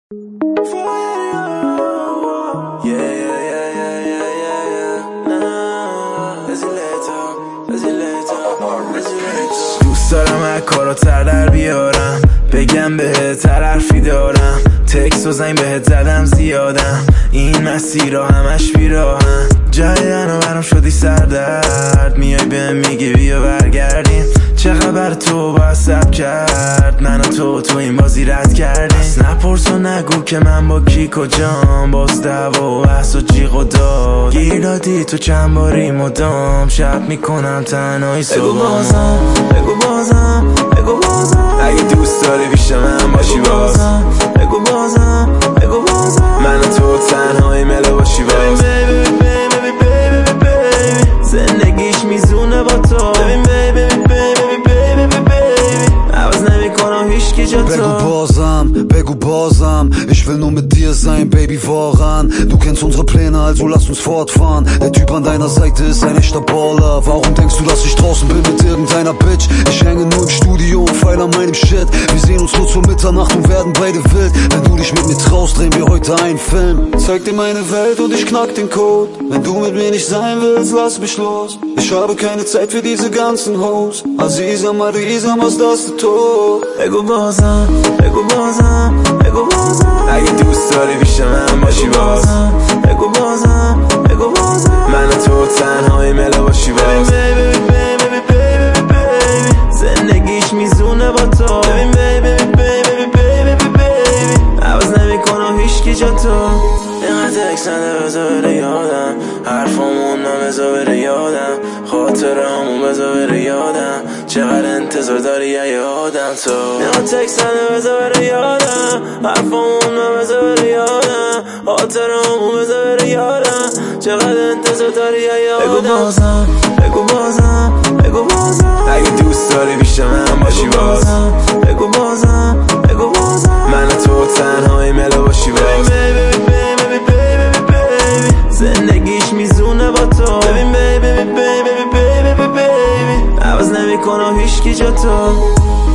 دوست دارم هر کاراتر در بیارم، بگم بهت هر حرفی دارم، تکس و زنگ بهت زدم زیادم، این مسیر همش بیراهم، جای منو برام شدی سردرد، میای بهم میگی بیا برگردیم، چه خبر تو با سب کرد، من و تو این بازی رد کردیم، نپرس و نگو که من با کی کجام، باز دعوا و بحث و جیغ و داد، گیر دادی تو چند باری مدام، شب میکنم تنهایی صبح، بگو بازم اگه دوست داری پیش من باشی بازم، بگو بازم من و تو تنهایی مله باشی باز، زندگیش میزونه با تو، عوض نمیکنم هیچکی جا تو. Begu Bosam, ich will nur mit dir sein, Baby, woran? Du kennst unsere Pläne, also lass uns fortfahren. Der Typ an deiner Seite ist ein echter Baller. Warum denkst du, dass ich draußen bin mit irgendeiner Bitch? Ich hänge nur im Studio und feil an meinem Shit. Wir sehen uns kurz vor Mitternacht und werden beide wild. Wenn du dich mit mir traust, drehen wir heute einen Film. Zeig dir meine Welt und ich knack den Code. Wenn du mit mir nicht sein willst, lass mich los. Ich habe keine Zeit für diese ganzen Hoes. Aziza, Marisa, was das du tust? بگو بازم اگه دوست داری پیش من باشی باز، بگو بازم من و تو تنهایی مله باشی باز، زندگیش میزونه با تو، عوض نمیکنم هیچکی جا تو. اینقدر تکس نده بذار بره یادم، حرفامون بذار بره یادم، خاطرامون بذار بره یادم، چقدر انتظار داری یه آدم تو. اینقدر تکس نده بذار بره یادم، حرفامون بذار بره یادم، خاطرامون بذار بره یادم، چقدر انتظار داری یه آدم. بگو بازم اگه دوست داری پیش من باشی باز، بگو بازم من و تو تنهایی مله باشی باز، زندگیش میزونه با تو، عوض نمیکنم هیچکی جا تو.